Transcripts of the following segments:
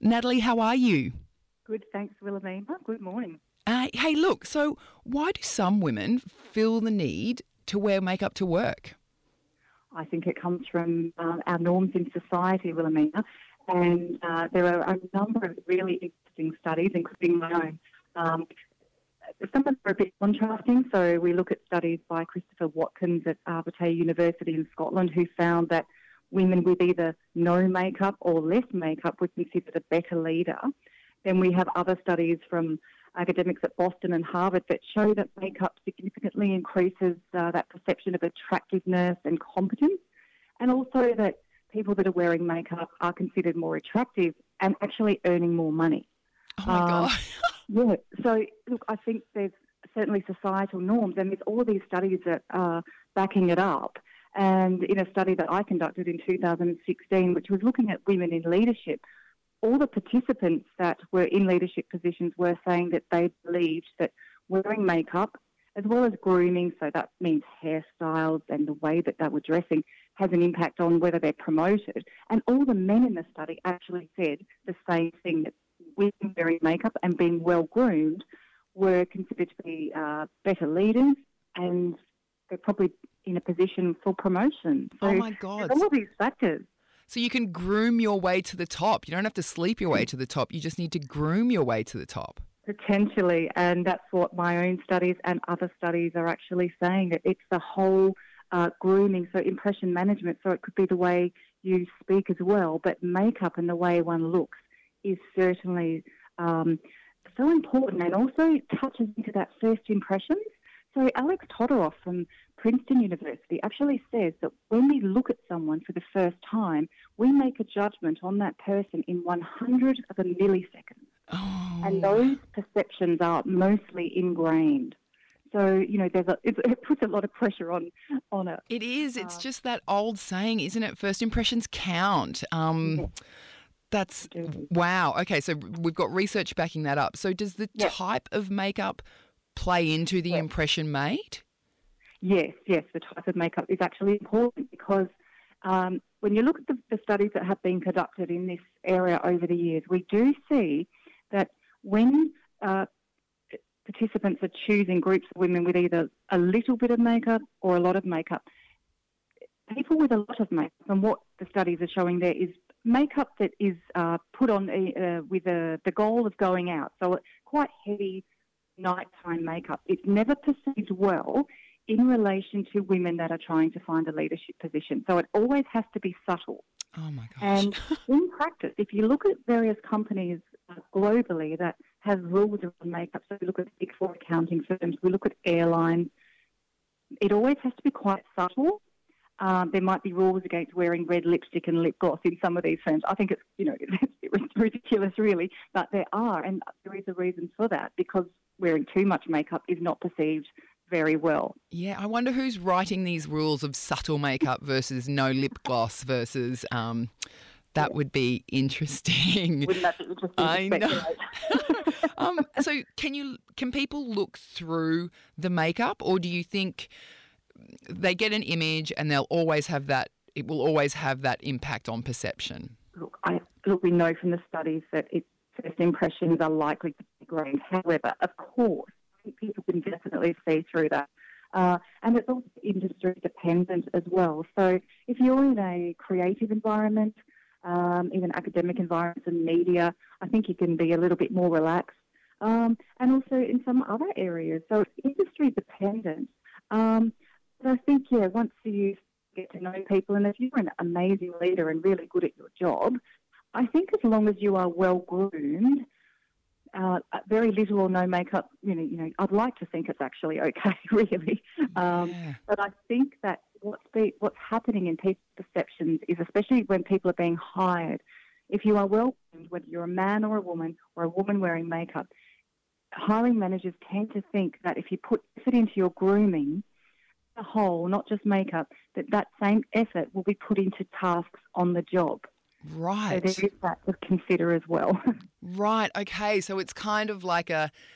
Natalie, how are you? Good, thanks, Wilhelmina. Good morning. Hey, look, so why do some women feel the need to wear makeup to work? I think it comes from our norms in society, Wilhelmina, and there are a number of really interesting studies, including my own. Some of them are a bit contrasting, so we look at studies by Christopher Watkins at Ardèche University in Scotland, who found that women with either no makeup or less makeup were considered a better leader. Then we have other studies from academics at Boston and Harvard that show that makeup significantly increases that perception of attractiveness and competence, and also that people that are wearing makeup are considered more attractive and actually earning more money. Oh, my God. Yeah, so look, I think there's certainly societal norms, and there's all of these studies that are backing it up. And in a study that I conducted in 2016, which was looking at women in leadership, all the participants that were in leadership positions were saying that they believed that wearing makeup, as well as grooming, so that means hairstyles and the way that they were dressing, has an impact on whether they're promoted. And all the men in the study actually said the same thing, that women wearing makeup and being well groomed were considered to be better leaders, and they're probably in a position for promotion. So Oh, my God. all of these factors. So you can groom your way to the top. You don't have to sleep your way to the top. You just need to groom your way to the top. Potentially, and that's what my own studies and other studies are actually saying, that it's the whole grooming, so impression management, so it could be the way you speak as well, but makeup and the way one looks is certainly so important, and also touches into that first impressions. So Alex Todorov from Princeton University actually says that when we look at someone for the first time, we make a judgment on that person in 100 of a millisecond. Oh. And those perceptions are mostly ingrained. So, you know, it puts a lot of pressure on it. It is. It's just that old saying, isn't it? First impressions count. That's, wow. Okay, so we've got research backing that up. So does the type of makeup play into the impression made? Yes, the type of makeup is actually important, because when you look at the studies that have been conducted in this area over the years, we do see that when participants are choosing groups of women with either a little bit of makeup or a lot of makeup, people with a lot of makeup, and what the studies are showing there is makeup that is put on with the goal of going out, so it's quite heavy nighttime makeup. It's never perceived well in relation to women that are trying to find a leadership position. So it always has to be subtle. Oh, my gosh. And in practice, if you look at various companies globally that have rules around makeup, so we look at Big Four accounting firms, we look at airlines, it always has to be quite subtle. There might be rules against wearing red lipstick and lip gloss in some of these firms. I think it's, it's ridiculous, really, but there are, and there is a reason for that, because wearing too much makeup is not perceived very well. Yeah, I wonder who's writing these rules of subtle makeup versus no lip gloss versus that would be interesting. Wouldn't that be interesting? I know. So can people look through the makeup, or do you think they get an image and they'll always have that, it will always have that impact on perception? Look, we know from the studies that first impressions are likely to be grained. However, of course, people can definitely see through that. And it's also industry dependent as well. So if you're in a creative environment, even academic environments and media, I think you can be a little bit more relaxed. And also in some other areas. So it's industry dependent. But I think, once you get to know people, and if you're an amazing leader and really good at your job, I think as long as you are well groomed, very little or no makeup, I'd like to think it's actually okay, really. But I think that what's happening in people's perceptions is, especially when people are being hired, if you are well groomed, whether you're a man or a woman wearing makeup, hiring managers tend to think that if you put effort into your grooming, the whole, not just makeup, that same effort will be put into tasks on the job. Right. So there is that to consider as well. Right. Okay. So it's kind of like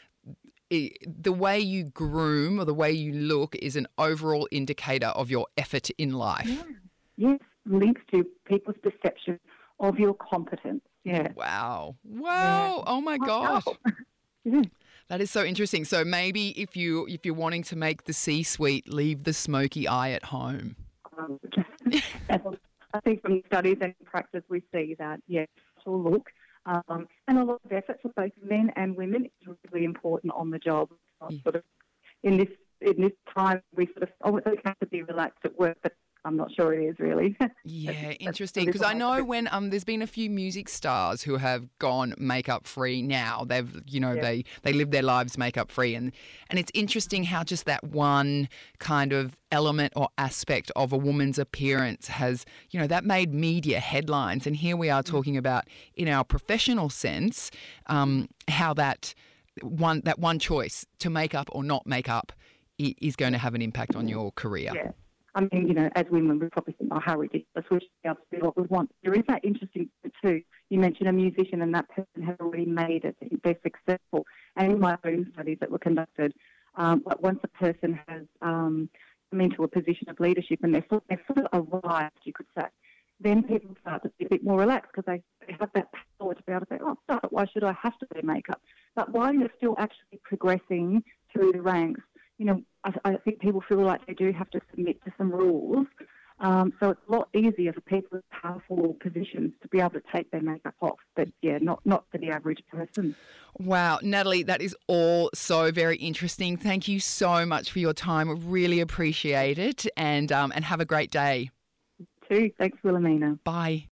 the way you groom or the way you look is an overall indicator of your effort in life. Yeah. Yes, links to people's perception of your competence. Yeah. Wow. Yeah. Oh my gosh. Yeah. That is so interesting. So maybe if you're wanting to make the C-suite, leave the smoky eye at home. Um, I think from studies and practice we see that, yes, will look. And a lot of effort for both men and women is really important on the job. Sort of in this time, we sort of, it's okay to be relaxed at work, but I'm not sure it is really. Yeah, interesting. Because I know when there's been a few music stars who have gone makeup free now. They've they live their lives makeup free, and it's interesting how just that one kind of element or aspect of a woman's appearance has, that made media headlines. And here we are talking about in our professional sense how that one choice to make up or not make up is going to have an impact on your career. Yeah. I mean, as women, we probably think, how ridiculous, we should be able to do what we want. There is that interesting thing too. You mentioned a musician and that person has already made it. They're successful. And in my own studies that were conducted, but once a person has come into a position of leadership and they're sort of arrived, you could say, then people start to be a bit more relaxed because they have that power to be able to say, stop it, why should I have to wear makeup? But while you're still actually progressing through the ranks, I think people feel like they do have to submit to some rules. So it's a lot easier for people in powerful positions to be able to take their makeup off. But, not for the average person. Wow. Natalie, that is all so very interesting. Thank you so much for your time. Really appreciate it. And have a great day. Too. Thanks, Wilhelmina. Bye.